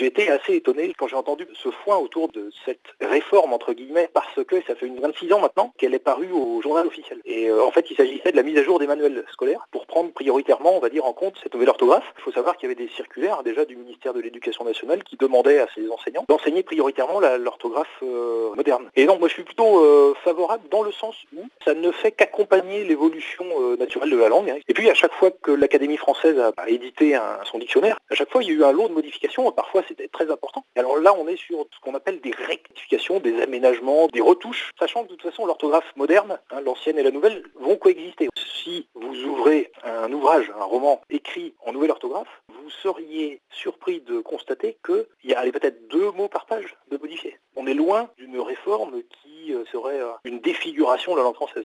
j'ai été assez étonné quand j'ai entendu ce foin autour de cette réforme, entre guillemets, parce que ça fait 26 ans maintenant qu'elle est parue au journal officiel. Et en fait, il s'agissait de la mise à jour des manuels scolaires pour prendre prioritairement, on va dire, en compte cette nouvelle orthographe. Il faut savoir qu'il y avait des circulaires déjà du ministère de l'Éducation nationale qui demandaient à ses enseignants d'enseigner prioritairement l'orthographe moderne. Et donc, moi, je suis plutôt favorable dans le sens où ça ne fait qu'accompagner l'évolution naturelle de la langue. Et puis, à chaque fois que l'Académie française a édité son dictionnaire, à chaque fois, il y a eu un lot de modifications. Parfois, c'était très important. Et alors là, on est sur ce qu'on appelle des rectifications, des aménagements, des retouches, sachant que de toute façon, l'orthographe moderne, l'ancienne et la nouvelle, vont coexister. Si vous ouvrez un ouvrage, un roman écrit en nouvelle orthographe, vous seriez surpris de constater qu'il y a peut-être 2 mots par page de modifiés. On est loin d'une réforme qui serait une défiguration de la langue française.